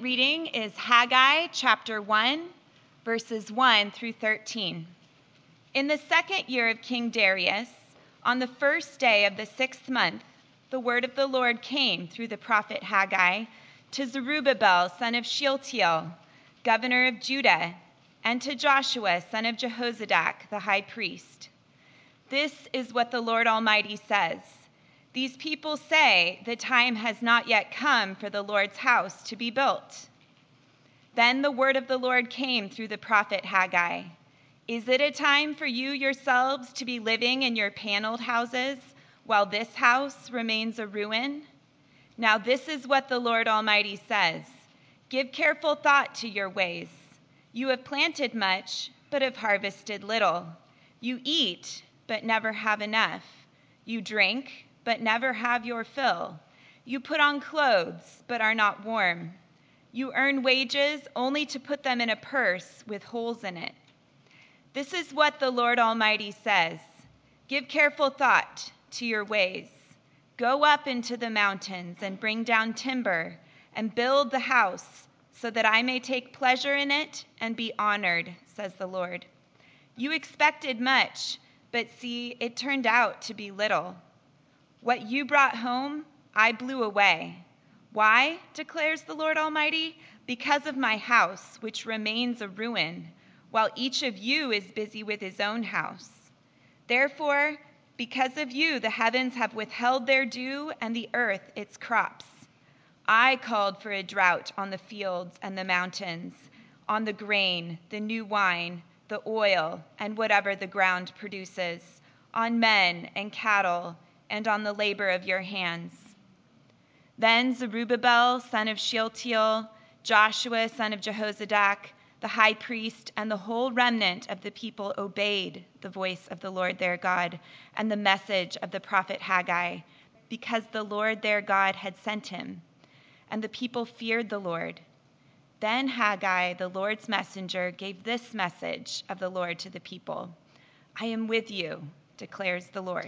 reading is Haggai chapter 1, verses 1 through 13. In the second year of King Darius, on the first day of the 6th month, the word of the Lord came through the prophet Haggai to Zerubbabel, son of Shealtiel, governor of Judah, and to Joshua, son of Jehozadak, the high priest. This is what the Lord Almighty says. These people say the time has not yet come for the Lord's house to be built. Then the word of the Lord came through the prophet Haggai. Is it a time for you yourselves to be living in your paneled houses while this house remains a ruin? Now this is what the Lord Almighty says. Give careful thought to your ways. You have planted much, but have harvested little. You eat, but never have enough. You drink, but never have your fill. You put on clothes, but are not warm. You earn wages only to put them in a purse with holes in it. This is what the Lord Almighty says. Give careful thought to your ways. Go up into the mountains and bring down timber and build the house so that I may take pleasure in it and be honored, says the Lord. You expected much, but see, it turned out to be little. What you brought home, I blew away. Why, declares the Lord Almighty? Because of my house, which remains a ruin, while each of you is busy with his own house. Therefore, because of you, the heavens have withheld their dew and the earth its crops. I called for a drought on the fields and the mountains, on the grain, the new wine, the oil, and whatever the ground produces, on men and cattle, and on the labor of your hands. Then Zerubbabel, son of Shealtiel, Joshua, son of Jehozadak, the high priest, and the whole remnant of the people obeyed the voice of the Lord their God and the message of the prophet Haggai, because the Lord their God had sent him. And the people feared the Lord. Then Haggai, the Lord's messenger, gave this message of the Lord to the people. I am with you, declares the Lord.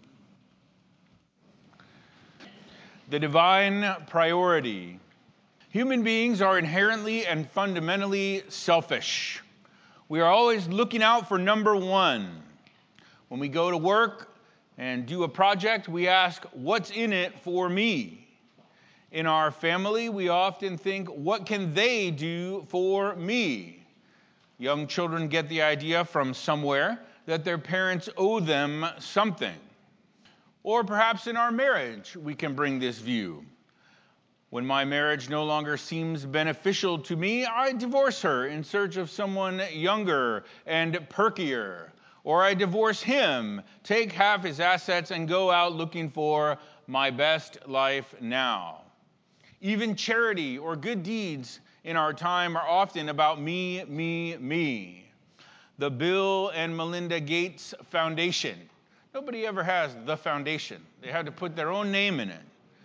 The divine priority. Human beings are inherently and fundamentally selfish. We are always looking out for number one. When we go to work and do a project, we ask, what's in it for me? In our family, we often think, what can they do for me? Young children get the idea from somewhere that their parents owe them something. Or perhaps in our marriage, we can bring this view. When my marriage no longer seems beneficial to me, I divorce her in search of someone younger and perkier. Or I divorce him, take half his assets, and go out looking for my best life now. Even charity or good deeds in our time are often about me, me, me. The Bill and Melinda Gates Foundation. Nobody ever has the foundation. They had to put their own name in it.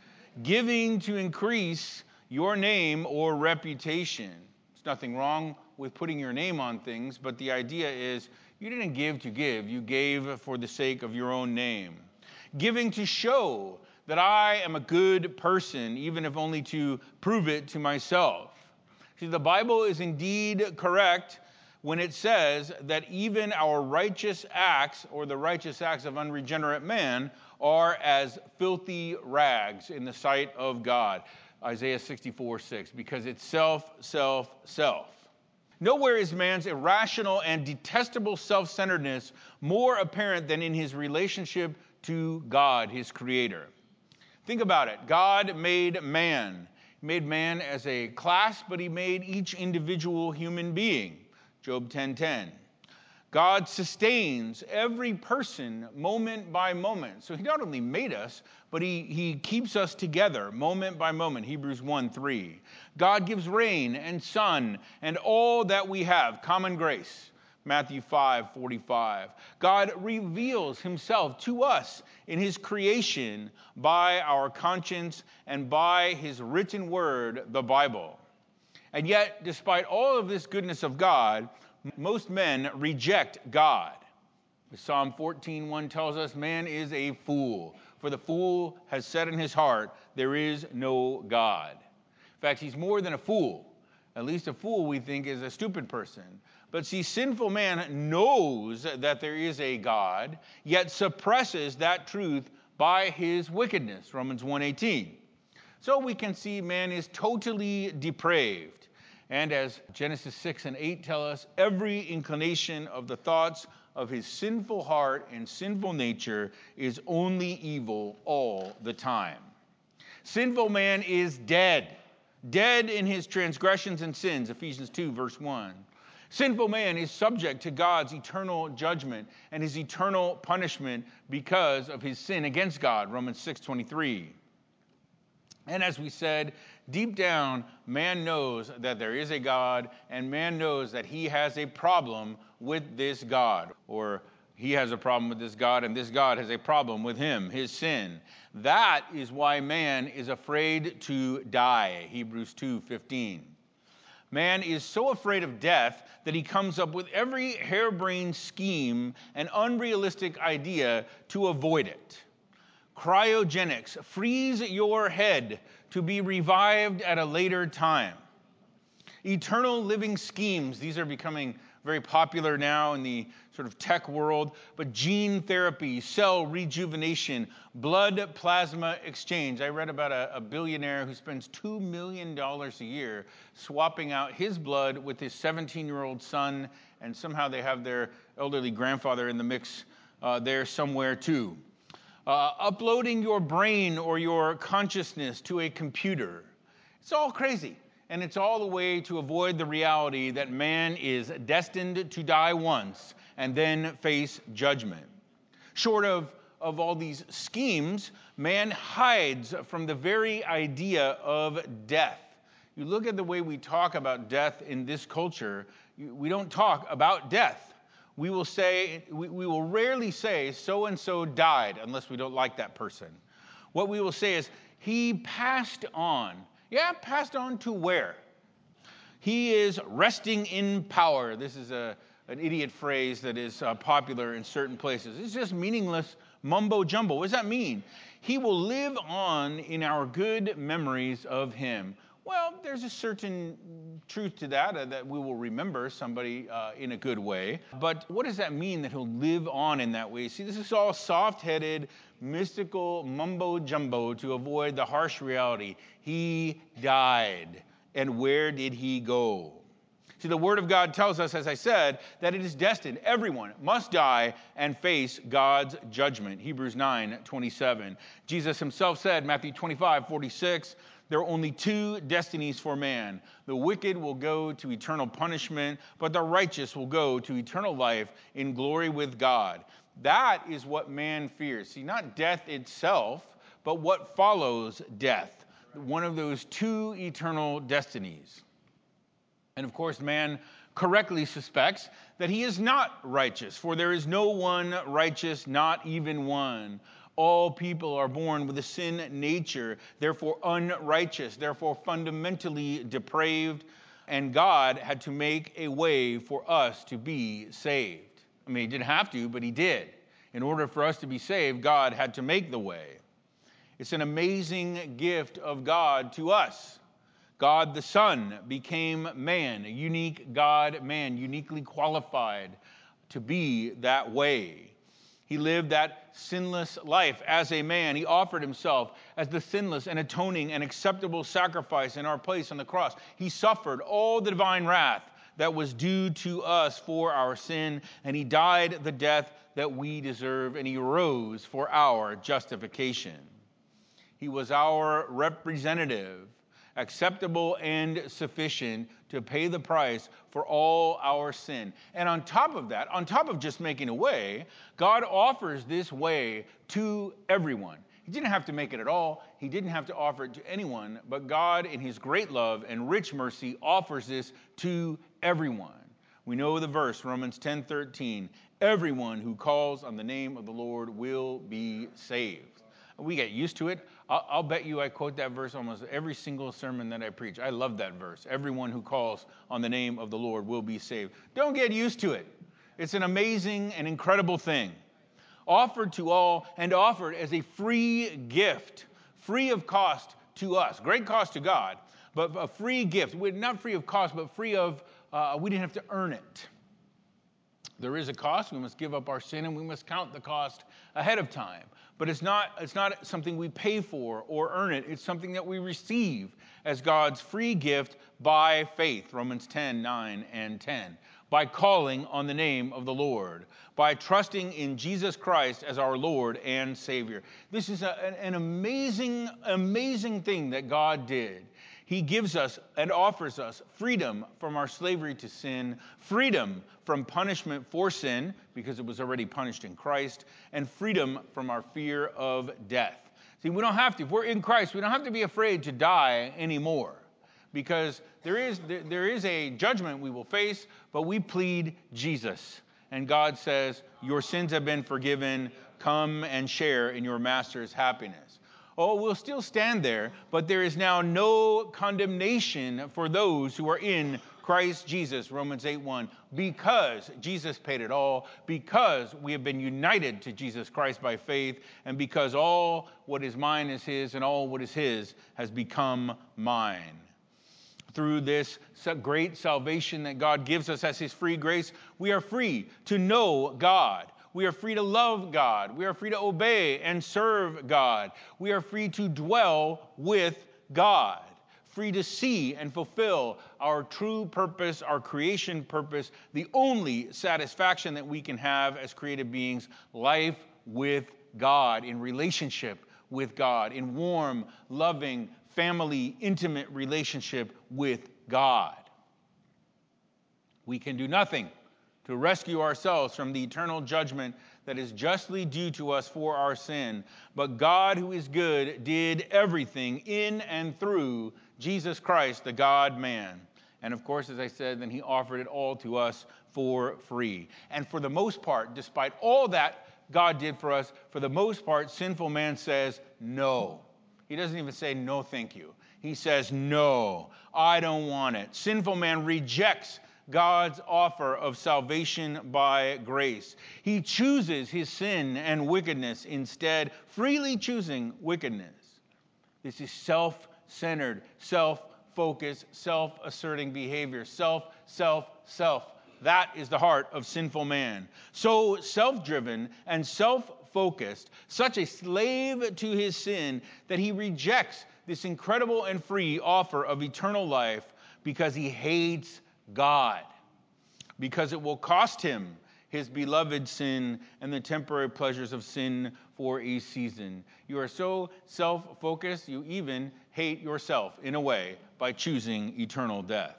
Giving to increase your name or reputation. There's nothing wrong with putting your name on things, but the idea is you didn't give to give. You gave for the sake of your own name. Giving to show that I am a good person, even if only to prove it to myself. See, the Bible is indeed correct when it says that even our righteous acts, or the righteous acts of unregenerate man, are as filthy rags in the sight of God. Isaiah 64:6, because it's self, self, self. Nowhere is man's irrational and detestable self-centeredness more apparent than in his relationship to God, his creator. Think about it. God made man. He made man as a class, but he made each individual human being. Job 10:10. God sustains every person moment by moment. So he not only made us, but he keeps us together moment by moment. Hebrews 1:3. God gives rain and sun and all that we have, common grace. Matthew 5:45. God reveals himself to us in his creation by our conscience and by his written word, the Bible. And yet, despite all of this goodness of God, most men reject God. Psalm 14:1 tells us, man is a fool, for the fool has said in his heart, there is no God. In fact, he's more than a fool. At least a fool, we think, is a stupid person. But see, sinful man knows that there is a God, yet suppresses that truth by his wickedness, Romans 1:18. So we can see man is totally depraved. And as Genesis 6 and 8 tell us, every inclination of the thoughts of his sinful heart and sinful nature is only evil all the time. Sinful man is dead in his transgressions and sins, Ephesians 2, verse 1. Sinful man is subject to God's eternal judgment and his eternal punishment because of his sin against God, Romans 6:23. And as we said, deep down, man knows that there is a God, and man knows that he has a problem with this God, or he has a problem with this God, and this God has a problem with him, his sin. That is why man is afraid to die, Hebrews 2:15. Man is so afraid of death that he comes up with every harebrained scheme and unrealistic idea to avoid it. Cryogenics, freeze your head to be revived at a later time. Eternal living schemes, these are becoming very popular now in the sort of tech world, but gene therapy, cell rejuvenation, blood plasma exchange. I read about a billionaire who spends $2 million a year swapping out his blood with his 17-year-old son, and somehow they have their elderly grandfather in the mix there somewhere too. Uploading your brain or your consciousness to a computer. It's all crazy. And it's all the way to avoid the reality that man is destined to die once and then face judgment. Short of all these schemes, man hides from the very idea of death. You look at the way we talk about death in this culture, we don't talk about death. We will rarely say so-and-so died unless we don't like that person. What we will say is, he passed on. Yeah, passed on to where? He is resting in power. This is an idiot phrase that is popular in certain places. It's just meaningless mumbo jumbo. What does that mean? He will live on in our good memories of him. Well, there's a certain truth to that, that we will remember somebody in a good way. But what does that mean that he'll live on in that way? See, this is all soft-headed, mystical mumbo jumbo to avoid the harsh reality. He died. And where did he go? See, the Word of God tells us, as I said, that it is destined. Everyone must die and face God's judgment. Hebrews 9:27. Jesus himself said, Matthew 25:46, there are only two destinies for man. The wicked will go to eternal punishment, but the righteous will go to eternal life in glory with God. That is what man fears. See, not death itself, but what follows death. One of those two eternal destinies. And of course, man correctly suspects that he is not righteous, for there is no one righteous, not even one. All people are born with a sin nature, therefore unrighteous, therefore fundamentally depraved, and God had to make a way for us to be saved. I mean, he didn't have to, but he did. In order for us to be saved, God had to make the way. It's an amazing gift of God to us. God the Son became man, a unique God-man, uniquely qualified to be that way. He lived that sinless life as a man. He offered himself as the sinless and atoning and acceptable sacrifice in our place on the cross. He suffered all the divine wrath that was due to us for our sin, and he died the death that we deserve, and he rose for our justification. He was our representative, acceptable and sufficient to pay the price for all our sin. And on top of that, on top of just making a way, God offers this way to everyone. He didn't have to make it at all. He didn't have to offer it to anyone. But God, in his great love and rich mercy, offers this to everyone. We know the verse, Romans 10:13. Everyone who calls on the name of the Lord will be saved. We get used to it. I'll bet you I quote that verse almost every single sermon that I preach. I love that verse. Everyone who calls on the name of the Lord will be saved. Don't get used to it. It's an amazing and incredible thing. Offered to all and offered as a free gift, free of cost to us. Great cost to God, but a free gift. Not free of cost, but free of, we didn't have to earn it. There is a cost. We must give up our sin, and we must count the cost ahead of time. But it's not something we pay for or earn it. It's something that we receive as God's free gift by faith, Romans 10, 9, and 10. By calling on the name of the Lord, by trusting in Jesus Christ as our Lord and Savior. This is an amazing, amazing thing that God did. He gives us and offers us freedom from our slavery to sin, freedom from punishment for sin, because it was already punished in Christ, and freedom from our fear of death. See, we don't have to. If we're in Christ, we don't have to be afraid to die anymore, because there is a judgment we will face, but we plead Jesus. And God says, your sins have been forgiven. Come and share in your master's happiness. Oh, we'll still stand there, but there is now no condemnation for those who are in Christ Jesus, Romans 8:1, because Jesus paid it all, because we have been united to Jesus Christ by faith, and because all what is mine is his, and all what is his has become mine. Through this great salvation that God gives us as his free grace, we are free to know God. We are free to love God. We are free to obey and serve God. We are free to dwell with God. Free to see and fulfill our true purpose, our creation purpose, the only satisfaction that we can have as created beings, life with God, in relationship with God, in warm, loving, family, intimate relationship with God. We can do nothing to rescue ourselves from the eternal judgment that is justly due to us for our sin. But God, who is good, did everything in and through Jesus Christ, the God-man. And of course, as I said, then he offered it all to us for free. And for the most part, despite all that God did for us, for the most part, sinful man says no. He doesn't even say no, thank you. He says, no, I don't want it. Sinful man rejects God's offer of salvation by grace. He chooses his sin and wickedness instead, freely choosing wickedness. This is self-centered, self-focused, self-asserting behavior. Self. That is the heart of sinful man. So self-driven and self-focused, such a slave to his sin, that he rejects this incredible and free offer of eternal life because he hates God, because it will cost him his beloved sin and the temporary pleasures of sin for a season. You are so self-focused, you even hate yourself in a way by choosing eternal death.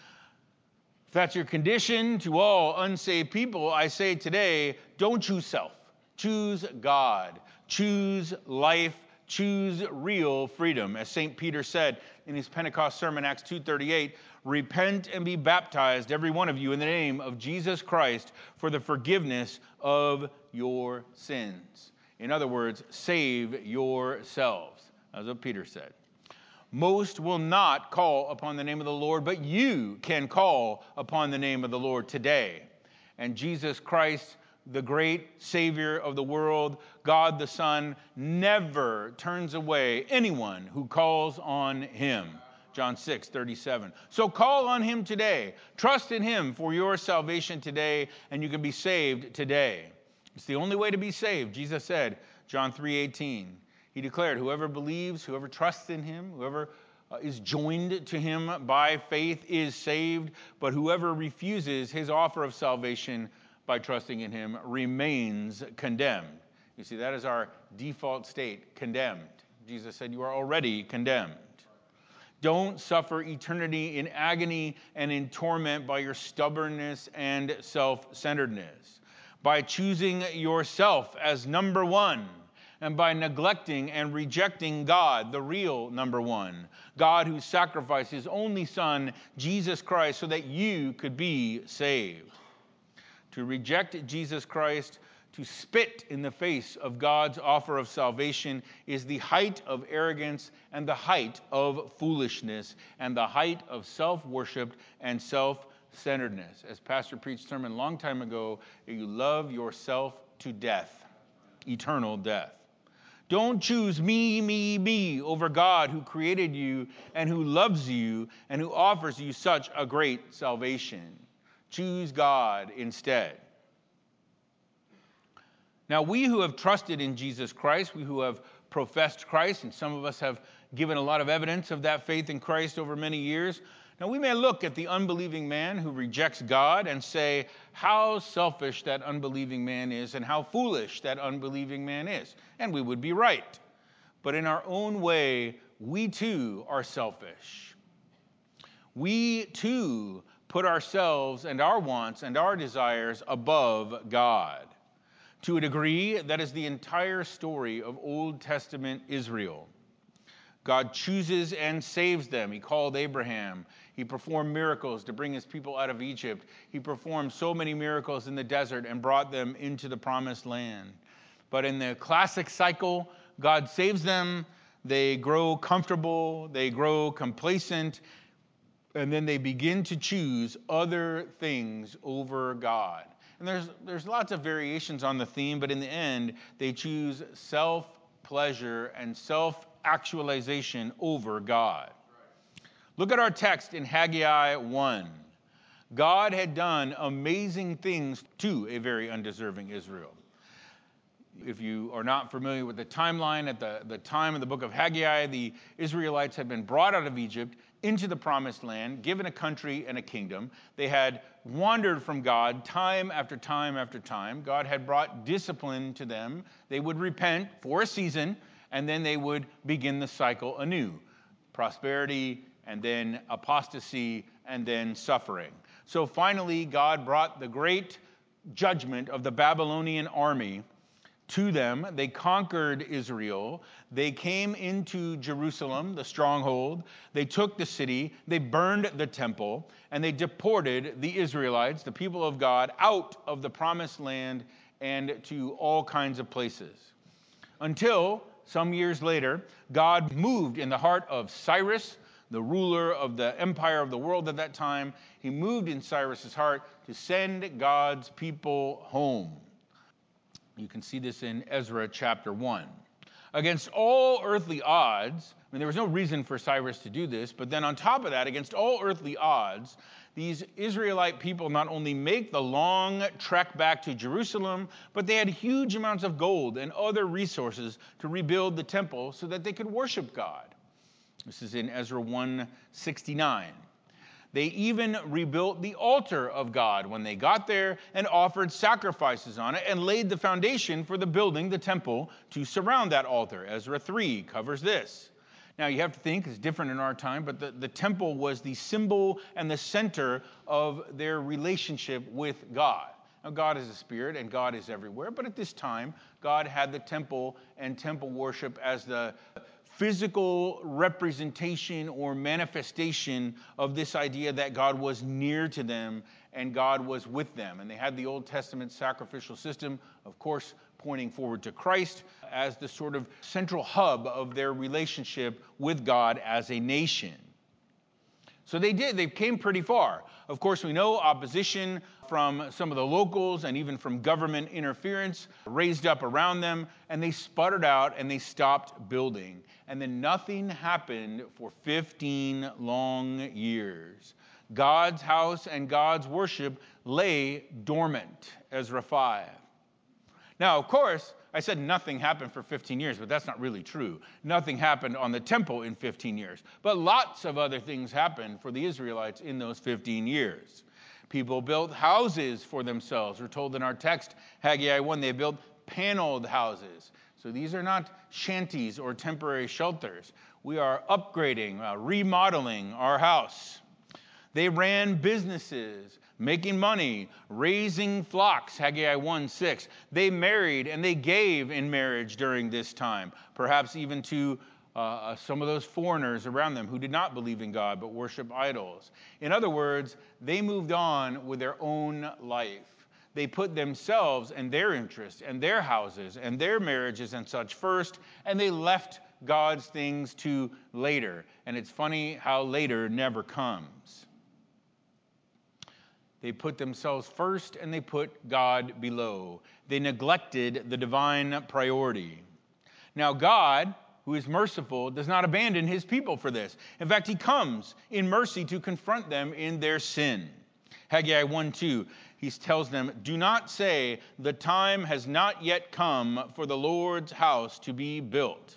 If that's your condition, to all unsaved people, I say today, don't choose self. Choose God. Choose life. Choose real freedom. As St. Peter said in his Pentecost sermon, Acts 2:38, repent and be baptized, every one of you, in the name of Jesus Christ for the forgiveness of your sins. In other words, save yourselves. That's what Peter said. Most will not call upon the name of the Lord, but you can call upon the name of the Lord today. And Jesus Christ, the great Savior of the world, God the Son, never turns away anyone who calls on him. John 6:37. So call on him today. Trust in him for your salvation today, and you can be saved today. It's the only way to be saved. Jesus said, John 3:18. He declared, whoever believes, whoever trusts in him, whoever is joined to him by faith is saved, but whoever refuses his offer of salvation by trusting in him remains condemned. You see, that is our default state, condemned. Jesus said, you are already condemned. Don't suffer eternity in agony and in torment by your stubbornness and self-centeredness, by choosing yourself as number one, and by neglecting and rejecting God, the real number one, God who sacrificed his only Son, Jesus Christ, so that you could be saved. To reject Jesus Christ, to spit in the face of God's offer of salvation, is the height of arrogance and the height of foolishness and the height of self-worship and self-centeredness. As Pastor preached a sermon a long time ago, you love yourself to death, eternal death. Don't choose me over God who created you and who loves you and who offers you such a great salvation. Choose God instead. Now, we who have trusted in Jesus Christ, we who have professed Christ, and some of us have given a lot of evidence of that faith in Christ over many years. Now, we may look at the unbelieving man who rejects God and say how selfish that unbelieving man is and how foolish that unbelieving man is. And we would be right. But in our own way, we too are selfish. We too put ourselves and our wants and our desires above God. To a degree, that is the entire story of Old Testament Israel. God chooses and saves them. He called Abraham. He performed miracles to bring his people out of Egypt. He performed so many miracles in the desert and brought them into the promised land. But in the classic cycle, God saves them. They grow comfortable. They grow complacent. And then they begin to choose other things over God. And there's lots of variations on the theme, but in the end, they choose self-pleasure and self-actualization over God. Look at our text in Haggai 1. God had done amazing things to a very undeserving Israel. If you are not familiar with the timeline, at the time of the book of Haggai, the Israelites had been brought out of Egypt into the promised land, given a country and a kingdom. They had wandered from God time after time after time. God had brought discipline to them. They would repent for a season, and then they would begin the cycle anew. Prosperity, and then apostasy, and then suffering. So finally, God brought the great judgment of the Babylonian army to them. They conquered Israel. They came into Jerusalem, the stronghold. They took the city. They burned the temple. And they deported the Israelites, the people of God, out of the promised land and to all kinds of places. Until some years later, God moved in the heart of Cyrus, the ruler of the empire of the world at that time. He moved in Cyrus's heart to send God's people home. You can see this in Ezra chapter 1. Against all earthly odds, there was no reason for Cyrus to do this, but then on top of that, against all earthly odds, these Israelite people not only make the long trek back to Jerusalem, but they had huge amounts of gold and other resources to rebuild the temple so that they could worship God. This is in Ezra 1:69. They even rebuilt the altar of God when they got there and offered sacrifices on it and laid the foundation for the building, the temple, to surround that altar. Ezra 3 covers this. Now you have to think, it's different in our time, but the temple was the symbol and the center of their relationship with God. Now God is a spirit and God is everywhere, but at this time, God had the temple and temple worship as the physical representation or manifestation of this idea that God was near to them and God was with them. And they had the Old Testament sacrificial system, of course, pointing forward to Christ as the sort of central hub of their relationship with God as a nation. So they came pretty far. Of course, we know opposition from some of the locals and even from government interference raised up around them, and they sputtered out and they stopped building. And then nothing happened for 15 long years. God's house and God's worship lay dormant, Ezra 5. Now, of course, I said nothing happened for 15 years, but that's not really true. Nothing happened on the temple in 15 years. But lots of other things happened for the Israelites in those 15 years. People built houses for themselves. We're told in our text, Haggai 1, they built paneled houses. So these are not shanties or temporary shelters. We are upgrading, remodeling our house. They ran businesses, making money, raising flocks, Haggai 1:6. They married and they gave in marriage during this time, perhaps even to some of those foreigners around them who did not believe in God but worship idols. In other words, they moved on with their own life. They put themselves and their interests and their houses and their marriages and such first, and they left God's things to later. And it's funny how later never comes. They put themselves first and they put God below. They neglected the divine priority. Now God, who is merciful, does not abandon his people for this. In fact, he comes in mercy to confront them in their sin. Haggai 1:2, he tells them, do not say, the time has not yet come for the Lord's house to be built.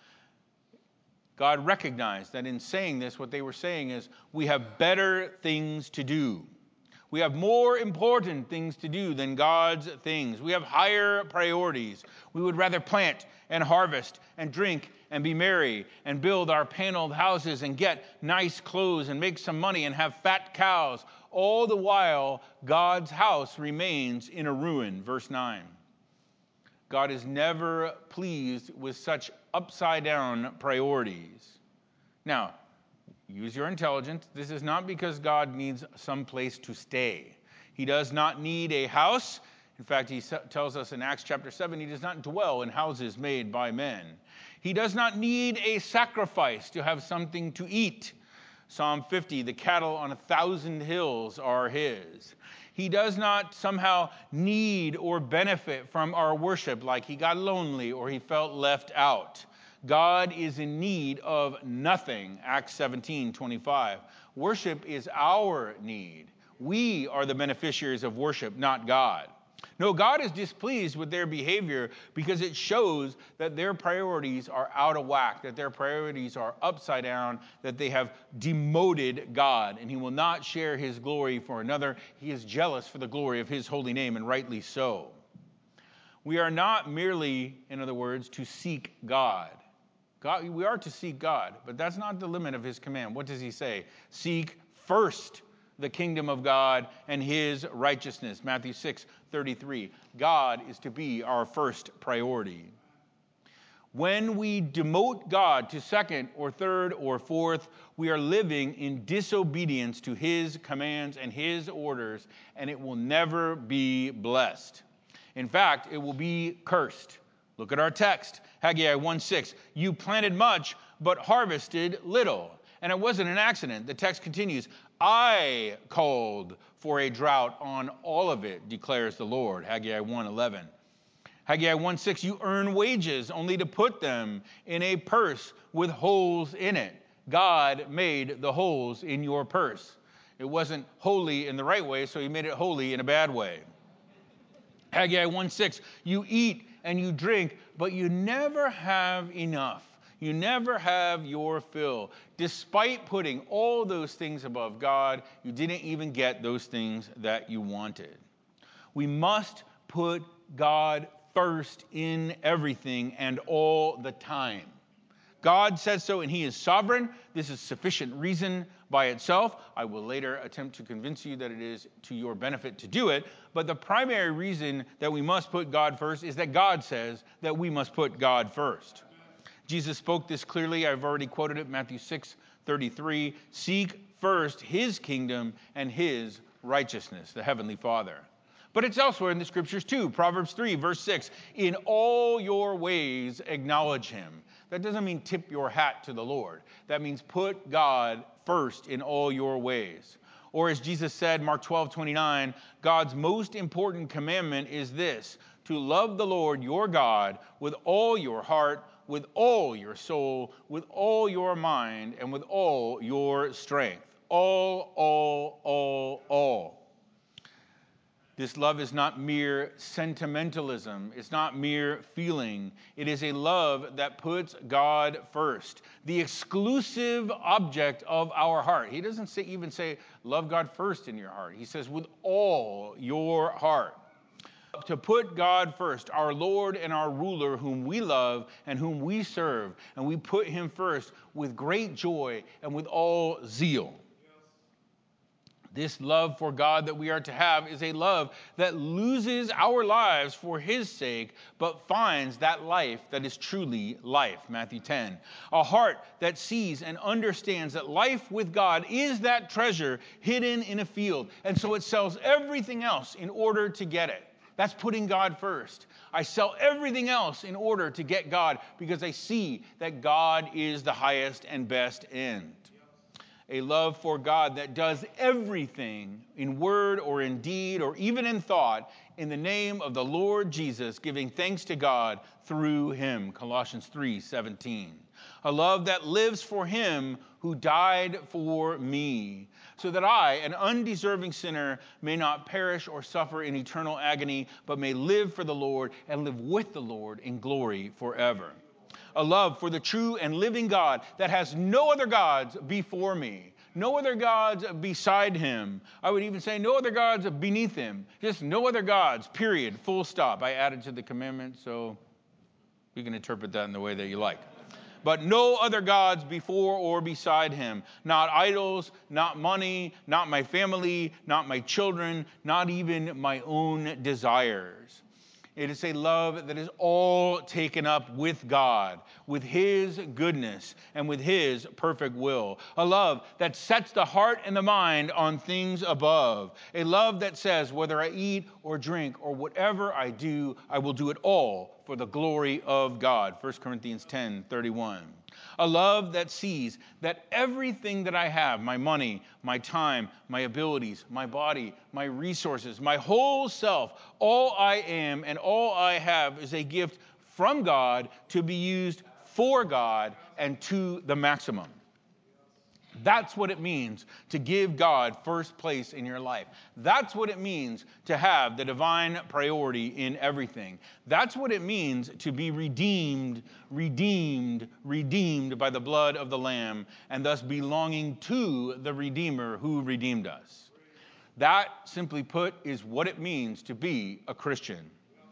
God recognized that in saying this, what they were saying is, we have better things to do. We have more important things to do than God's things. We have higher priorities. We would rather plant and harvest and drink and be merry and build our paneled houses and get nice clothes and make some money and have fat cows. All the while, God's house remains in a ruin. Verse 9. God is never pleased with such upside-down priorities. Now, use your intelligence. This is not because God needs some place to stay. He does not need a house. In fact, he tells us in Acts chapter 7, he does not dwell in houses made by men. He does not need a sacrifice to have something to eat. Psalm 50, the cattle on 1,000 hills are his. He does not somehow need or benefit from our worship like he got lonely or he felt left out. God is in need of nothing. Acts 17:25. Worship is our need. We are the beneficiaries of worship, not God. No, God is displeased with their behavior because it shows that their priorities are out of whack, that their priorities are upside down, that they have demoted God, and he will not share his glory for another. He is jealous for the glory of his holy name, and rightly so. We are not merely, in other words, to seek God. We are to seek God, but that's not the limit of his command. What does he say? Seek first the kingdom of God and his righteousness. Matthew 6:33. God is to be our first priority. When we demote God to second or third or fourth, we are living in disobedience to his commands and his orders, and it will never be blessed. In fact, it will be cursed. Look at our text, Haggai 1:6. You planted much, but harvested little. And it wasn't an accident. The text continues, I called for a drought on all of it, declares the Lord. Haggai 1:11. Haggai 1:6, you earn wages only to put them in a purse with holes in it. God made the holes in your purse. It wasn't holy in the right way, so he made it holy in a bad way. Haggai 1:6, you eat and you drink, but you never have enough. You never have your fill. Despite putting all those things above God, you didn't even get those things that you wanted. We must put God first in everything and all the time. God says so, and he is sovereign. This is sufficient reason by itself. I will later attempt to convince you that it is to your benefit to do it. But the primary reason that we must put God first is that God says that we must put God first. Jesus spoke this clearly. I've already quoted it, Matthew 6:33. Seek first his kingdom and his righteousness, the heavenly Father. But it's elsewhere in the scriptures too. Proverbs 3, verse 6. In all your ways acknowledge him. That doesn't mean tip your hat to the Lord. That means put God first in all your ways. Or as Jesus said, Mark 12:29, God's most important commandment is this, to love the Lord your God with all your heart, with all your soul, with all your mind, and with all your strength. All. This love is not mere sentimentalism. It's not mere feeling. It is a love that puts God first, the exclusive object of our heart. He doesn't even say, love God first in your heart. He says, with all your heart. To put God first, our Lord and our ruler, whom we love and whom we serve, and we put him first with great joy and with all zeal. This love for God that we are to have is a love that loses our lives for his sake, but finds that life that is truly life. Matthew 10. A heart that sees and understands that life with God is that treasure hidden in a field, and so it sells everything else in order to get it. That's putting God first. I sell everything else in order to get God because I see that God is the highest and best end. A love for God that does everything in word or in deed or even in thought in the name of the Lord Jesus, giving thanks to God through him. Colossians 3:17. A love that lives for him who died for me, so that I, an undeserving sinner, may not perish or suffer in eternal agony, but may live for the Lord and live with the Lord in glory forever. A love for the true and living God that has no other gods before me, no other gods beside him. I would even say no other gods beneath him, just no other gods, period, full stop. I added to the commandment, so you can interpret that in the way that you like. But no other gods before or beside him. Not idols, not money, not my family, not my children, not even my own desires. It is a love that is all taken up with God, with his goodness, and with his perfect will. A love that sets the heart and the mind on things above. A love that says, whether I eat or drink or whatever I do, I will do it all for the glory of God. 1 Corinthians 10:31. A love that sees that everything that I have, my money, my time, my abilities, my body, my resources, my whole self, all I am and all I have is a gift from God to be used for God and to the maximum. That's what it means to give God first place in your life. That's what it means to have the divine priority in everything. That's what it means to be redeemed by the blood of the Lamb, and thus belonging to the Redeemer who redeemed us. That, simply put, is what it means to be a Christian.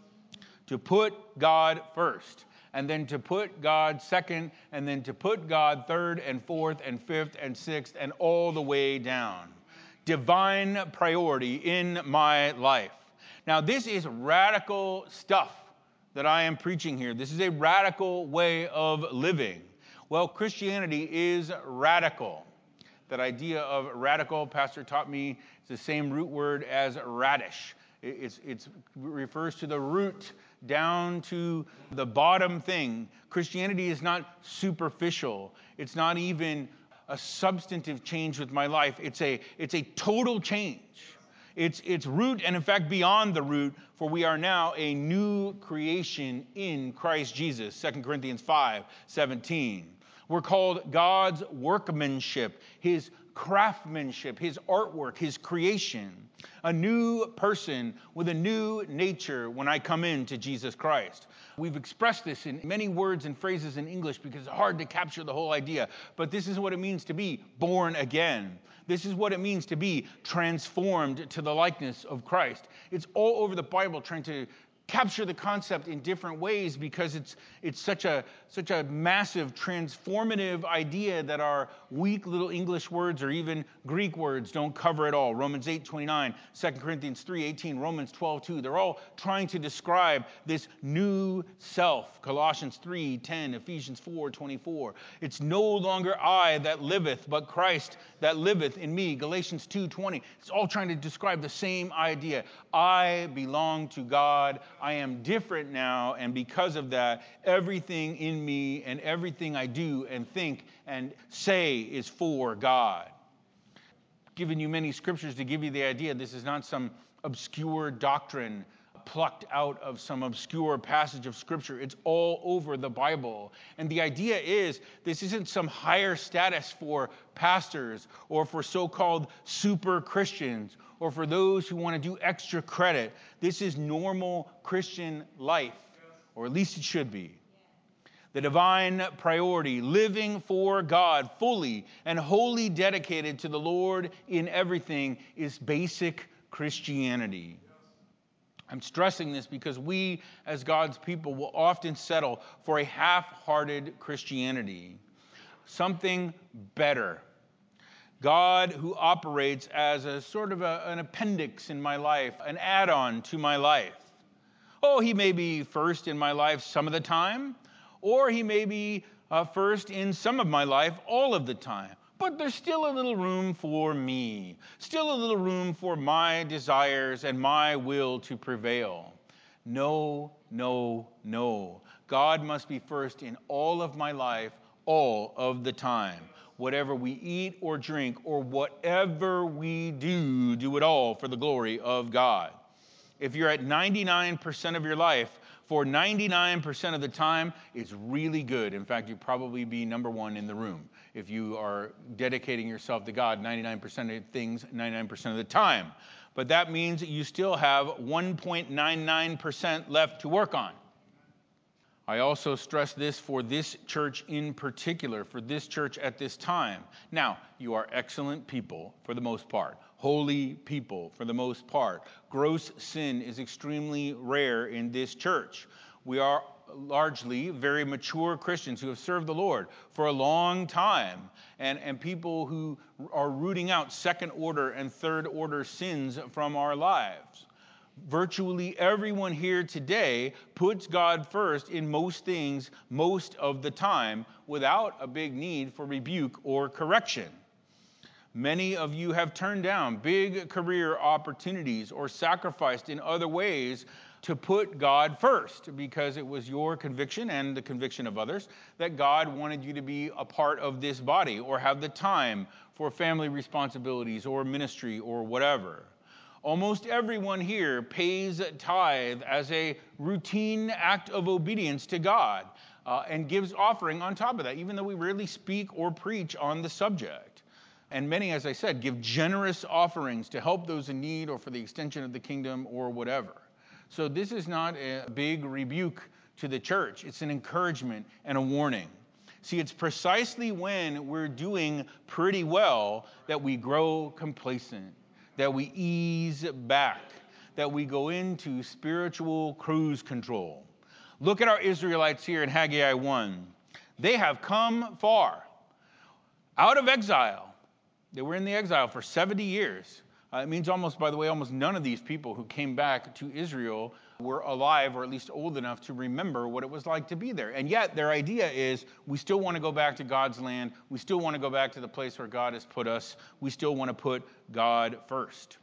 To put God first, and then to put God second, and then to put God third and fourth and fifth and sixth and all the way down. Divine priority in my life. Now, this is radical stuff that I am preaching here. This is a radical way of living. Well, Christianity is radical. That idea of radical, Pastor taught me, is the same root word as radish. It refers to the root down to the bottom thing. Christianity is not superficial. It's not even a substantive change with my life. It's a total change. It's root and in fact beyond the root, for we are now a new creation in Christ Jesus. 2 Corinthians 5:17. We're called God's workmanship, his craftsmanship, his artwork, his creation. A new person with a new nature when I come into Jesus Christ. We've expressed this in many words and phrases in English because it's hard to capture the whole idea. But this is what it means to be born again. This is what it means to be transformed to the likeness of Christ. It's all over the Bible trying to capture the concept in different ways because it's such a massive transformative idea that our weak little English words or even Greek words don't cover it all. Romans 8:29, 2 Corinthians 3:18, Romans 12:2. They're all trying to describe this new self. Colossians 3:10, Ephesians 4:24. It's no longer I that liveth, but Christ that liveth in me. Galatians 2:20. It's all trying to describe the same idea. I belong to God. I am different now, and because of that, everything in me and everything I do and think and say is for God. Given you many scriptures to give you the idea this is not some obscure doctrine plucked out of some obscure passage of scripture. It's all over the Bible. And the idea is this isn't some higher status for pastors or for so-called super Christians or for those who want to do extra credit. This is normal Christian life, or at least it should be. The divine priority, living for God fully and wholly dedicated to the Lord in everything, is basic Christianity. I'm stressing this because we, as God's people, will often settle for a half-hearted Christianity. Something better. God who operates as a sort of an appendix in my life, an add-on to my life. Oh, he may be first in my life some of the time, or he may be first in some of my life all of the time. But there's still a little room for me, still a little room for my desires and my will to prevail. No, no, no. God must be first in all of my life, all of the time. Whatever we eat or drink or whatever we do, do it all for the glory of God. If you're at 99% of your life, for 99% of the time, it's really good. In fact, you'd probably be number one in the room if you are dedicating yourself to God 99% of things, 99% of the time. But that means that you still have 1.99% left to work on. I also stress this for this church in particular, for this church at this time. Now, you are excellent people for the most part, holy people for the most part. Gross sin is extremely rare in this church. We are largely very mature Christians who have served the Lord for a long time, and people who are rooting out second order and third order sins from our lives. Virtually everyone here today puts God first in most things most of the time without a big need for rebuke or correction. Many of you have turned down big career opportunities or sacrificed in other ways to put God first because it was your conviction and the conviction of others that God wanted you to be a part of this body or have the time for family responsibilities or ministry or whatever. Almost everyone here pays tithe as a routine act of obedience to God and gives offering on top of that, even though we rarely speak or preach on the subject. And many, as I said, give generous offerings to help those in need or for the extension of the kingdom or whatever. So this is not a big rebuke to the church. It's an encouragement and a warning. See, it's precisely when we're doing pretty well that we grow complacent, that we ease back, that we go into spiritual cruise control. Look at our Israelites here in Haggai 1. They have come far out of exile. They were in the exile for 70 years. It means almost none of these people who came back to Israel were alive or at least old enough to remember what it was like to be there. And yet their idea is we still want to go back to God's land. We still want to go back to the place where God has put us. We still want to put God first.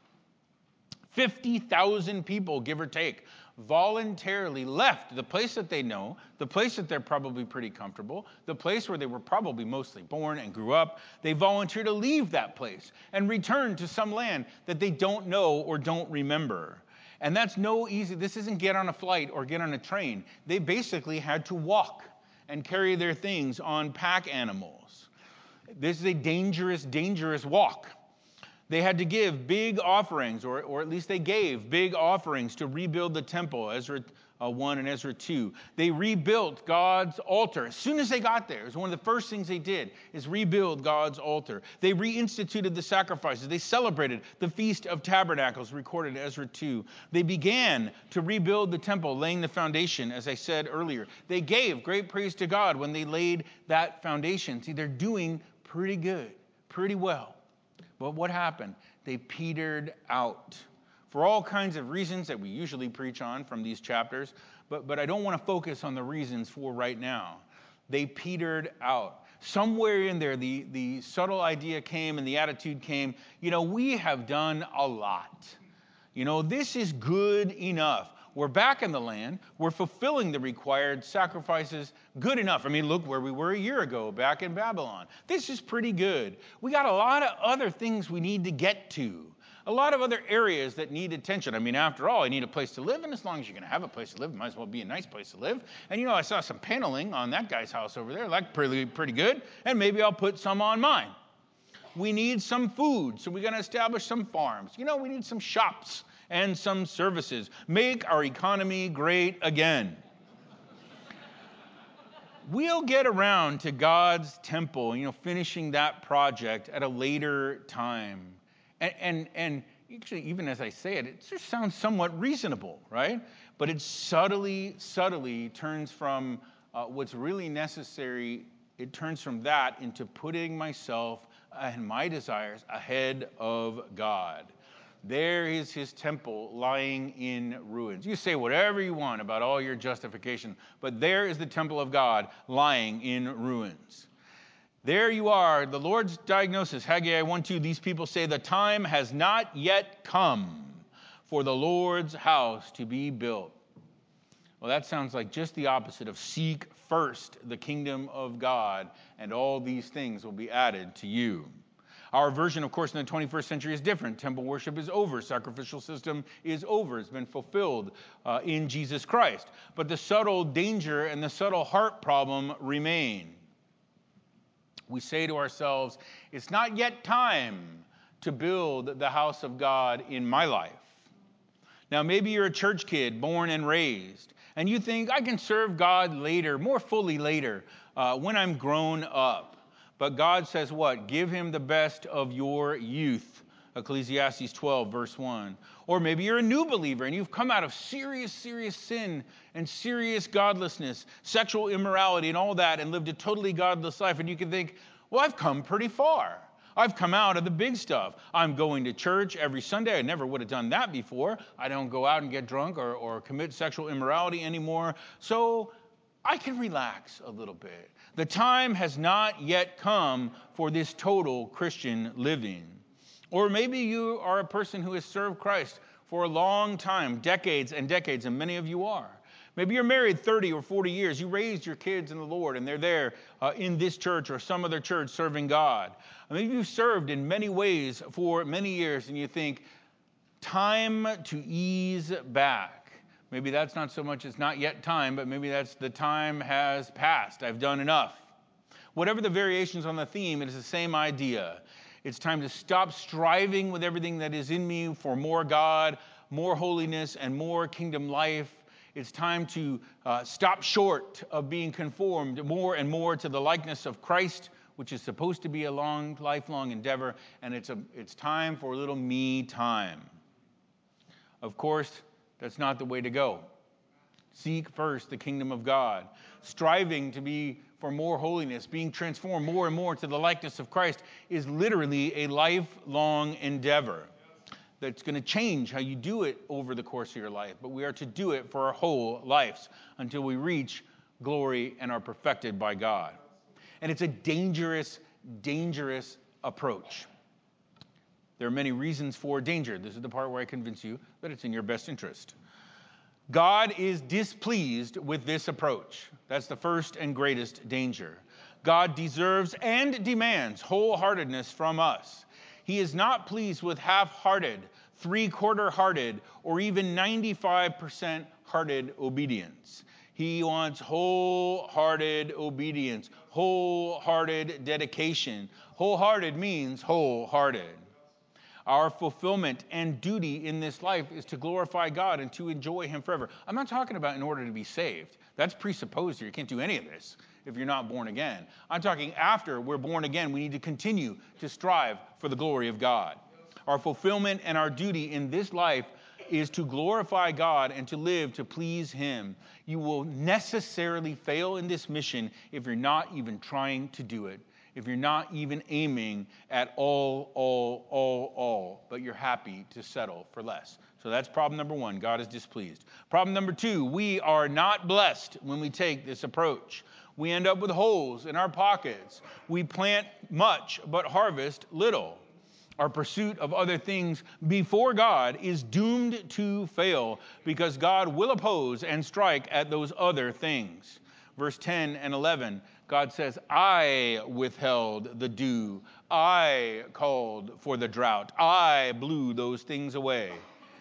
50,000 people, give or take, voluntarily left the place that they know, the place that they're probably pretty comfortable, the place where they were probably mostly born and grew up. They volunteer to leave that place and return to some land that they don't know or don't remember. And that's this isn't get on a flight or get on a train. They basically had to walk and carry their things on pack animals. This is a dangerous, dangerous walk. They had to give big offerings, or at least they gave big offerings to rebuild the temple, Ezra 1 and Ezra 2. They rebuilt God's altar. As soon as they got there, it was one of the first things they did, is rebuild God's altar. They reinstituted the sacrifices. They celebrated the Feast of Tabernacles, recorded in Ezra 2. They began to rebuild the temple, laying the foundation, as I said earlier. They gave great praise to God when they laid that foundation. See, they're doing pretty good, pretty well. But what happened? They petered out for all kinds of reasons that we usually preach on from these chapters, but I don't want to focus on the reasons for right now. They petered out. Somewhere in there, the subtle idea came and the attitude came, we have done a lot. This is good enough. We're back in the land. We're fulfilling the required sacrifices good enough. I mean, look where we were a year ago, back in Babylon. This is pretty good. We got a lot of other things we need to get to. A lot of other areas that need attention. I mean, after all, I need a place to live, and as long as you're going to have a place to live, it might as well be a nice place to live. And I saw some paneling on that guy's house over there, like pretty good, and maybe I'll put some on mine. We need some food, so we're going to establish some farms. We need some shops and some services. Make our economy great again. We'll get around to God's temple, finishing that project at a later time. And actually, even as I say it, it just sounds somewhat reasonable, right? But it subtly turns from what's really necessary, it turns from that into putting myself and my desires ahead of God. There is his temple lying in ruins. You say whatever you want about all your justification, but there is the temple of God lying in ruins. There you are, the Lord's diagnosis, Haggai 1:2. These people say the time has not yet come for the Lord's house to be built. Well, that sounds like just the opposite of seek first the kingdom of God, and all these things will be added to you. Our version, of course, in the 21st century is different. Temple worship is over. Sacrificial system is over. It's been fulfilled in Jesus Christ. But the subtle danger and the subtle heart problem remain. We say to ourselves, it's not yet time to build the house of God in my life. Now, maybe you're a church kid, born and raised, and you think, I can serve God later, more fully later, when I'm grown up. But God says what? Give him the best of your youth. Ecclesiastes 12, verse 1. Or maybe you're a new believer and you've come out of serious sin and serious godlessness, sexual immorality and all that, and lived a totally godless life. And you can think, well, I've come pretty far. I've come out of the big stuff. I'm going to church every Sunday. I never would have done that before. I don't go out and get drunk or commit sexual immorality anymore. So I can relax a little bit. The time has not yet come for this total Christian living. Or maybe you are a person who has served Christ for a long time, decades and decades, and many of you are. Maybe you're married 30 or 40 years. You raised your kids in the Lord, and they're there in this church or some other church serving God. Maybe you've served in many ways for many years, and you think, time to ease back. Maybe that's not so much it's not yet time, but maybe that's the time has passed. I've done enough. Whatever the variations on the theme, it is the same idea. It's time to stop striving with everything that is in me for more God, more holiness, and more kingdom life. It's time to stop short of being conformed more and more to the likeness of Christ, which is supposed to be a lifelong endeavor. And it's time for a little me time. Of course, that's not the way to go. Seek first the kingdom of God. Striving to be for more holiness, being transformed more and more to the likeness of Christ is literally a lifelong endeavor that's going to change how you do it over the course of your life. But we are to do it for our whole lives until we reach glory and are perfected by God. And it's a dangerous approach. There are many reasons for danger. This is the part where I convince you that it's in your best interest. God is displeased with this approach. That's the first and greatest danger. God deserves and demands wholeheartedness from us. He is not pleased with half-hearted, three-quarter-hearted, or even 95% hearted obedience. He wants wholehearted obedience, wholehearted dedication. Wholehearted means wholehearted. Our fulfillment and duty in this life is to glorify God and to enjoy him forever. I'm not talking about in order to be saved. That's presupposed here. You can't do any of this if you're not born again. I'm talking after we're born again, we need to continue to strive for the glory of God. Our fulfillment and our duty in this life is to glorify God and to live to please him. You will necessarily fail in this mission if you're not even trying to do it. If you're not even aiming at all, but you're happy to settle for less. So that's problem number one. God is displeased. Problem number two, we are not blessed when we take this approach. We end up with holes in our pockets. We plant much, but harvest little. Our pursuit of other things before God is doomed to fail because God will oppose and strike at those other things. Verse 10 and 11, God says, I withheld the dew. I called for the drought. I blew those things away.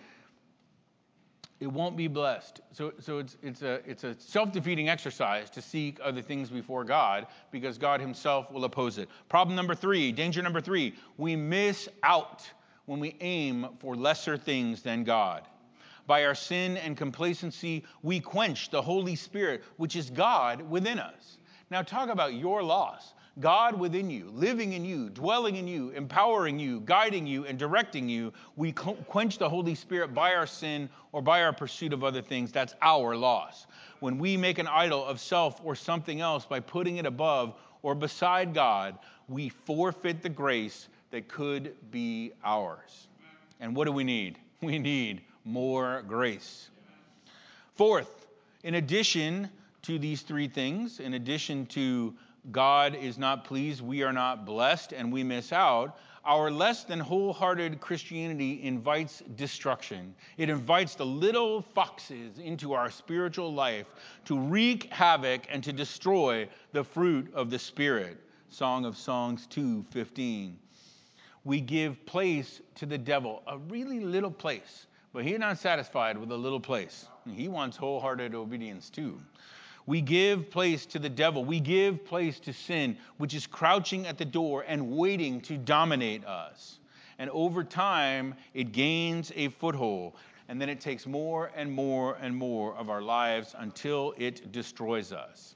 It won't be blessed. So it's a self-defeating exercise to seek other things before God because God himself will oppose it. Problem number three, danger number three, we miss out when we aim for lesser things than God. By our sin and complacency, we quench the Holy Spirit, which is God within us. Now talk about your loss. God within you, living in you, dwelling in you, empowering you, guiding you, and directing you. We quench the Holy Spirit by our sin or by our pursuit of other things. That's our loss. When we make an idol of self or something else by putting it above or beside God, we forfeit the grace that could be ours. And what do we need? We need more grace. Fourth, in addition to these three things, in addition to God is not pleased, we are not blessed, and we miss out, Our less than wholehearted Christianity invites destruction. It invites the little foxes into our spiritual life to wreak havoc and to destroy the fruit of the Spirit. Song of Songs 2:15. We give place to the devil, a really little place, but he's not satisfied with a little place. He wants wholehearted obedience too. We give place to the devil. We give place to sin, which is crouching at the door and waiting to dominate us. And over time, it gains a foothold. And then it takes more and more and more of our lives until it destroys us.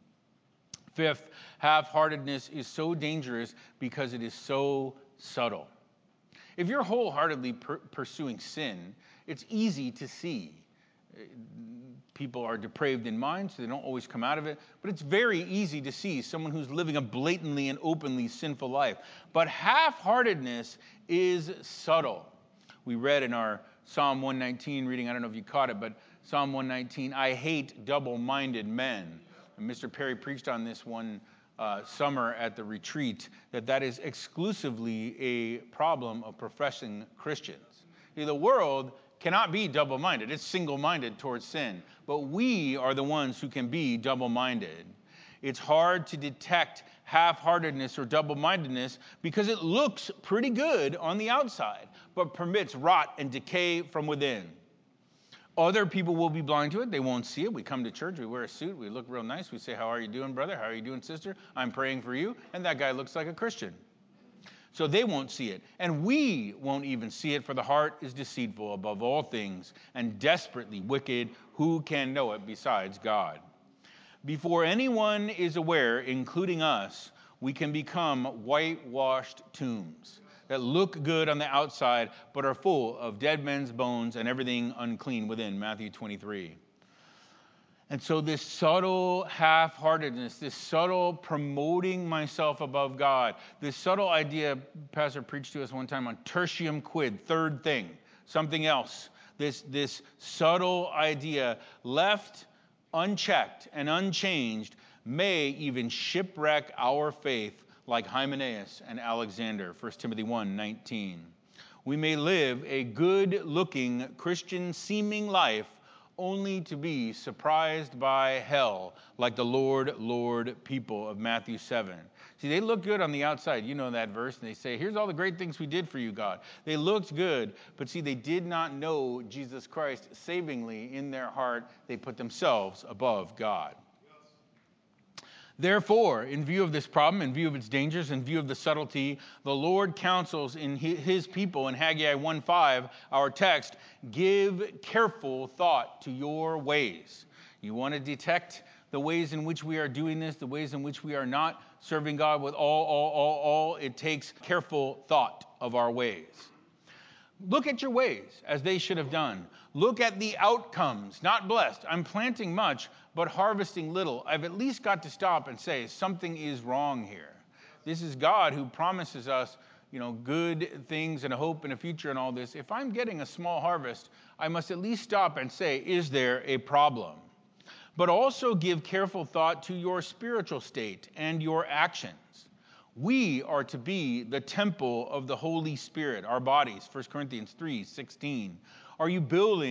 Fifth, half-heartedness is so dangerous because it is so subtle. If you're wholeheartedly pursuing sin, it's easy to see. People are depraved in mind, so they don't always come out of it. But it's very easy to see someone who's living a blatantly and openly sinful life. But half-heartedness is subtle. We read in our Psalm 119 reading, I don't know if you caught it, but Psalm 119, I hate double-minded men. And Mr. Perry preached on this one summer at the retreat, that is exclusively a problem of professing Christians. The world cannot be double-minded. It's single-minded towards sin. But we are the ones who can be double-minded. It's hard to detect half-heartedness or double-mindedness because it looks pretty good on the outside, but permits rot and decay from within. Other people will be blind to it. They won't see it. We come to church, we wear a suit, we look real nice. We say, how are you doing, brother? How are you doing, sister? I'm praying for you. And that guy looks like a Christian. So they won't see it. And we won't even see it, for the heart is deceitful above all things and desperately wicked. Who can know it besides God? Before anyone is aware, including us, we can become whitewashed tombs that look good on the outside but are full of dead men's bones and everything unclean within, Matthew 23. And so this subtle half-heartedness, this subtle promoting myself above God, this subtle idea, Pastor preached to us one time on tertium quid, third thing, something else. This subtle idea left unchecked and unchanged may even shipwreck our faith like Hymenaeus and Alexander, 1 Timothy 1:19. We may live a good-looking Christian-seeming life only to be surprised by hell, like the Lord people of Matthew 7. See, they look good on the outside. You know that verse. And they say, here's all the great things we did for you, God. They looked good, but see, they did not know Jesus Christ savingly in their heart. They put themselves above God. Therefore, in view of this problem, in view of its dangers, in view of the subtlety, the Lord counsels in his people in Haggai 1:5, our text, give careful thought to your ways. You want to detect the ways in which we are doing this, the ways in which we are not serving God with all. It takes careful thought of our ways. Look at your ways as they should have done. Look at the outcomes, not blessed. I'm planting much, but harvesting little. I've at least got to stop and say, something is wrong here. This is God who promises us, good things and a hope and a future and all this. If I'm getting a small harvest, I must at least stop and say, is there a problem? But also give careful thought to your spiritual state and your actions. We are to be the temple of the Holy Spirit, our bodies, 1 Corinthians 3:16. Are you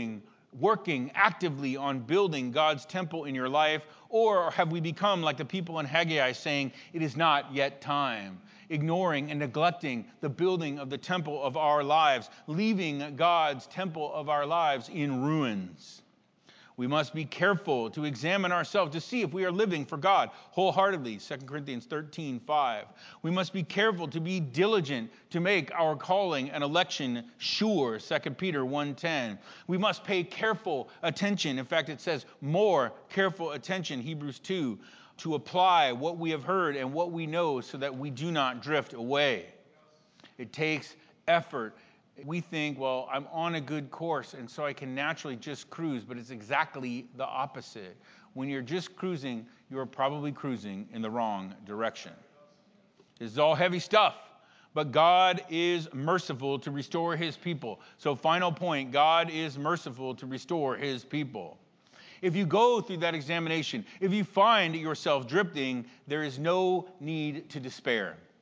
working actively on building God's temple in your life? Or have we become like the people in Haggai saying, it is not yet time, ignoring and neglecting the building of the temple of our lives, leaving God's temple of our lives in ruins? We must be careful to examine ourselves to see if we are living for God wholeheartedly, 2 Corinthians 13:5. We must be careful to be diligent to make our calling and election sure, 2 Peter 1:10. We must pay careful attention. In fact, it says more careful attention, Hebrews 2, to apply what we have heard and what we know so that we do not drift away. It takes effort. We think, well, I'm on a good course, and so I can naturally just cruise, but it's exactly the opposite. When you're just cruising, you're probably cruising in the wrong direction. This is all heavy stuff, but God is merciful to restore his people. So final point, God is merciful to restore his people. If you go through that examination, if you find yourself drifting, there is no need to despair.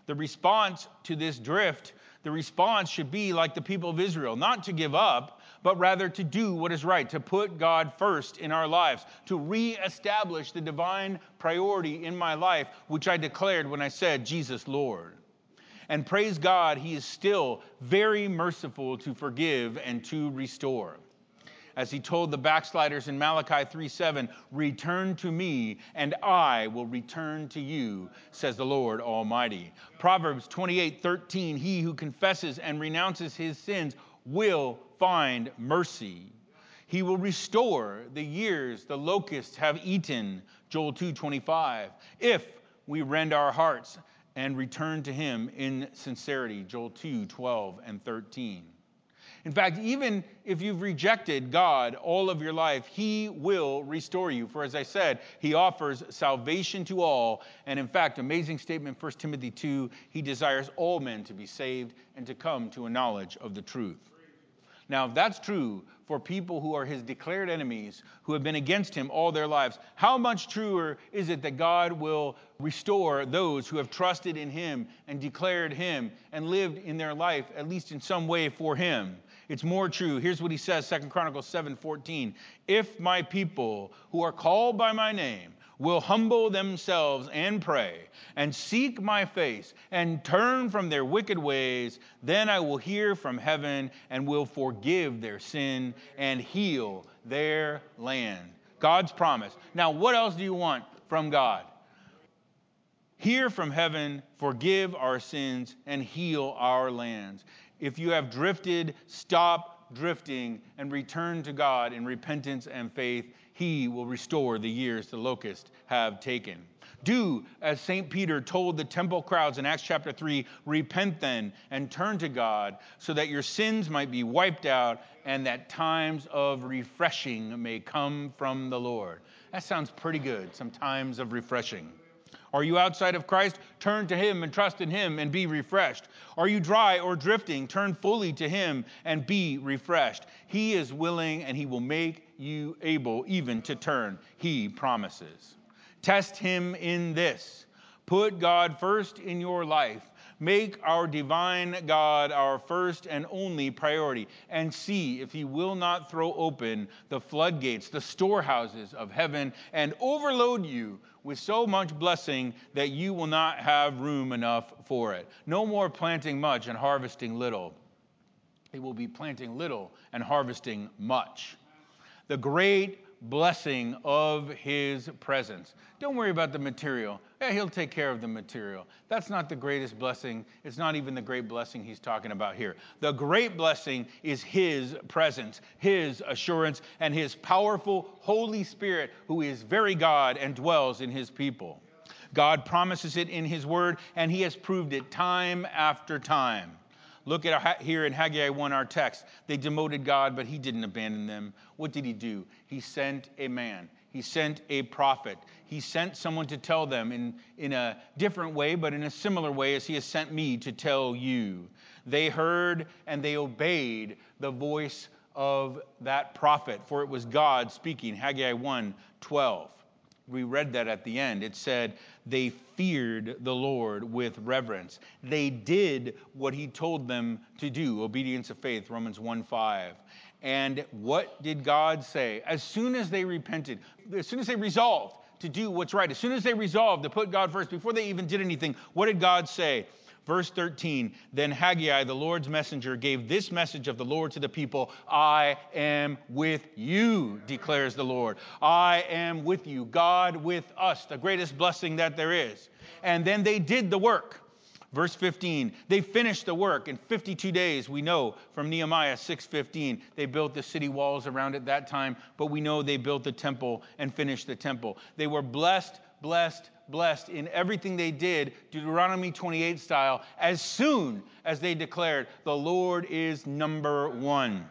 The response to this drift, the response should be like the people of Israel, not to give up, but rather to do what is right, to put God first in our lives, to reestablish the divine priority in my life, which I declared when I said, Jesus, Lord. And praise God, he is still very merciful to forgive and to restore. As he told the backsliders in Malachi 3:7, return to me and I will return to you, says the Lord Almighty. Proverbs 28:13, he who confesses and renounces his sins will find mercy. He will restore the years the locusts have eaten, Joel 2:25, if we rend our hearts and return to him in sincerity, Joel 2:12 and 13. In fact, even if you've rejected God all of your life, he will restore you. For as I said, he offers salvation to all. And in fact, amazing statement, 1 Timothy 2, he desires all men to be saved and to come to a knowledge of the truth. Now, if that's true for people who are his declared enemies, who have been against him all their lives, how much truer is it that God will restore those who have trusted in him and declared him and lived in their life, at least in some way, for him? It's more true. Here's what he says, 2 Chronicles 7:14. If my people who are called by my name will humble themselves and pray and seek my face and turn from their wicked ways, then I will hear from heaven and will forgive their sin and heal their land. God's promise. Now, what else do you want from God? Hear from heaven, forgive our sins, and heal our lands. If you have drifted, stop drifting and return to God in repentance and faith. He will restore the years the locusts have taken. Do as St. Peter told the temple crowds in Acts chapter 3, repent then and turn to God so that your sins might be wiped out and that times of refreshing may come from the Lord. That sounds pretty good, some times of refreshing. Are you outside of Christ? Turn to him and trust in him and be refreshed. Are you dry or drifting? Turn fully to him and be refreshed. He is willing and he will make you able even to turn. He promises. Test him in this. Put God first in your life. Make our divine God our first and only priority, and see if he will not throw open the floodgates, the storehouses of heaven, and overload you with so much blessing that you will not have room enough for it. No more planting much and harvesting little. It will be planting little and harvesting much. The great blessing of his presence. Don't worry about the material. Yeah, he'll take care of the material. That's not the greatest blessing. It's not even the great blessing he's talking about here. The great blessing is his presence, his assurance, and his powerful Holy Spirit, who is very God and dwells in his people. God promises it in his word, and he has proved it time after time. Look at here in Haggai 1, our text. They demoted God, but he didn't abandon them. What did he do? He sent a man. He sent a prophet. He sent someone to tell them in a different way, but in a similar way as he has sent me to tell you. They heard and they obeyed the voice of that prophet, for it was God speaking. Haggai 1:12. We read that at the end. It said, they feared the Lord with reverence. They did what he told them to do. Obedience of faith, Romans 1:5. And what did God say? As soon as they repented, as soon as they resolved to do what's right, as soon as they resolved to put God first, before they even did anything, what did God say? Verse 13, then Haggai, the Lord's messenger, gave this message of the Lord to the people. I am with you, declares the Lord. I am with you, God with us, the greatest blessing that there is. And then they did the work. Verse 15, they finished the work in 52 days. We know from Nehemiah 6:15, they built the city walls around it that time, but we know they built the temple and finished the temple. They were blessed in everything they did, Deuteronomy 28 style, as soon as they declared, the Lord is number one.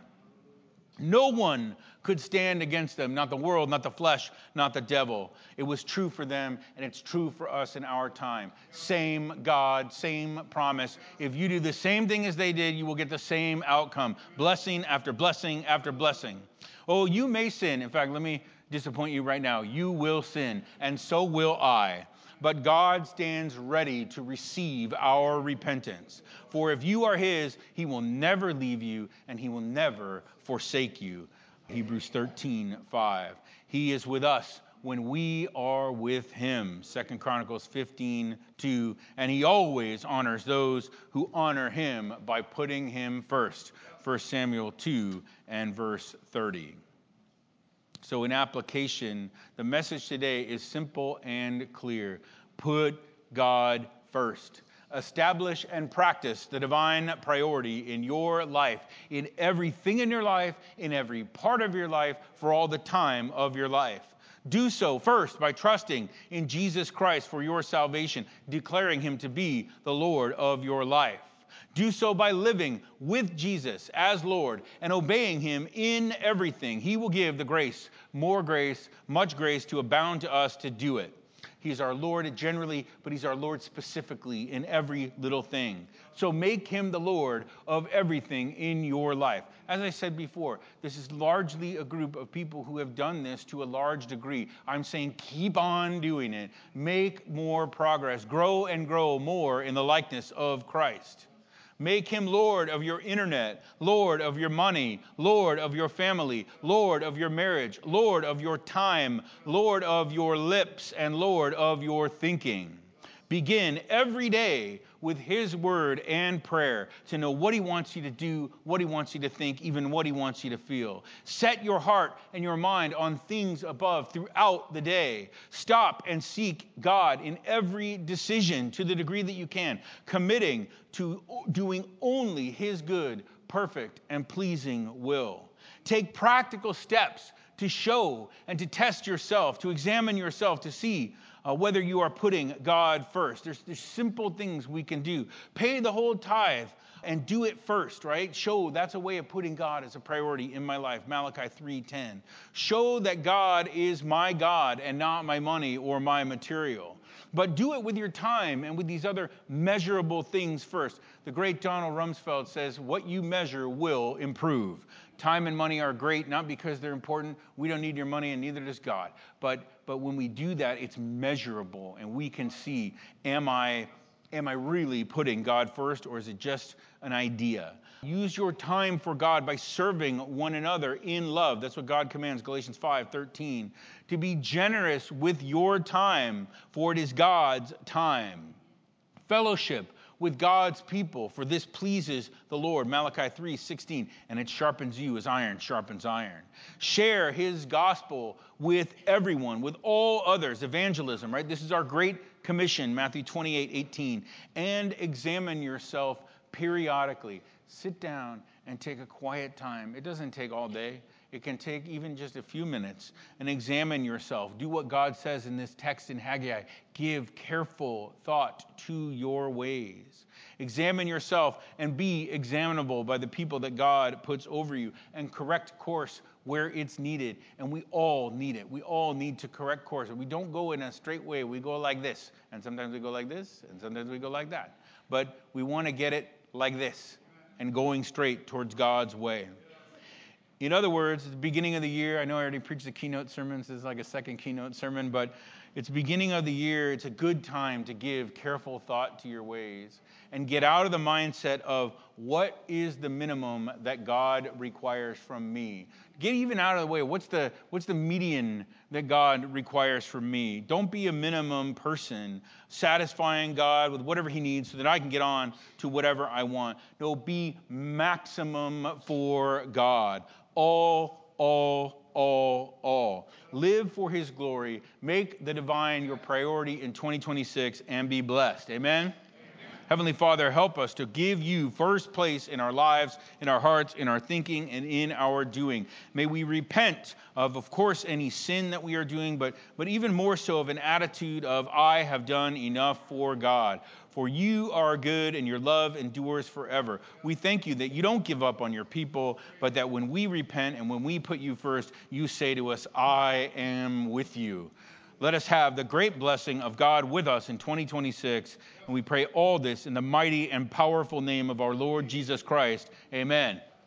No one could stand against them, not the world, not the flesh, not the devil. It was true for them, and it's true for us in our time. Same God, same promise. If you do the same thing as they did, you will get the same outcome. Blessing after blessing after blessing. Oh, you may sin. In fact, let me disappoint you right now. You will sin, and so will I. but God stands ready to receive our repentance. For if you are his, he will never leave you and he will never forsake you. Hebrews 13:5. He is with us when we are with him. 2 Chronicles 15:2. And he always honors those who honor him by putting him first. 1 Samuel 2 and verse 30. So in application, the message today is simple and clear. Put God first. Establish and practice the divine priority in your life, in everything in your life, in every part of your life, for all the time of your life. Do so first by trusting in Jesus Christ for your salvation, declaring him to be the Lord of your life. Do so by living with Jesus as Lord and obeying him in everything. He will give the grace, more grace, much grace to abound to us to do it. He's our Lord generally, but he's our Lord specifically in every little thing. So make him the Lord of everything in your life. As I said before, this is largely a group of people who have done this to a large degree. I'm saying keep on doing it. Make more progress. Grow and grow more in the likeness of Christ. Make him Lord of your internet, Lord of your money, Lord of your family, Lord of your marriage, Lord of your time, Lord of your lips, and Lord of your thinking. Begin every day with his word and prayer to know what he wants you to do, what he wants you to think, even what he wants you to feel. Set your heart and your mind on things above throughout the day. Stop and seek God in every decision to the degree that you can, committing to doing only his good, perfect, and pleasing will. Take practical steps to show and to test yourself, to examine yourself, to see whether you are putting God first. There's simple things we can do. Pay the whole tithe and do it first, right? Show that's a way of putting God as a priority in my life. Malachi 3:10. Show that God is my God and not my money or my material. But do it with your time and with these other measurable things first. The great Donald Rumsfeld says, what you measure will improve. Time and money are great, not because they're important. We don't need your money, and neither does God. But when we do that, it's measurable, and we can see, am I really putting God first, or is it just an idea? Use your time for God by serving one another in love. That's what God commands, Galatians 5:13. To be generous with your time, for it is God's time. Fellowship with God's people, for this pleases the Lord, Malachi 3:16, and it sharpens you as iron sharpens iron. Share his gospel with everyone, with all others, evangelism, right? This is our great commission, Matthew 28:18. And examine yourself periodically. Sit down and take a quiet time. It doesn't take all day. It can take even just a few minutes, and examine yourself. Do what God says in this text in Haggai. Give careful thought to your ways. Examine yourself and be examinable by the people that God puts over you, and correct course where it's needed. And we all need it. We all need to correct course. We don't go in a straight way. We go like this, and sometimes we go like this, and sometimes we go like that. But we want to get it like this, and going straight towards God's way. In other words, at the beginning of the year, I know I already preached the keynote sermon. This is like a second keynote sermon, but it's beginning of the year. It's a good time to give careful thought to your ways and get out of the mindset of what is the minimum that God requires from me. Get even out of the way. What's the median that God requires from me? Don't be a minimum person, satisfying God with whatever he needs so that I can get on to whatever I want. No, be maximum for God. All. Live for his glory. Make the divine your priority in 2026 and be blessed. Amen? Heavenly Father, help us to give you first place in our lives, in our hearts, in our thinking, and in our doing. May we repent of course, any sin that we are doing, but even more so of an attitude of, I have done enough for God. For you are good and your love endures forever. We thank you that you don't give up on your people, but that when we repent and when we put you first, you say to us, I am with you. Let us have the great blessing of God with us in 2026. And we pray all this in the mighty and powerful name of our Lord Jesus Christ. Amen.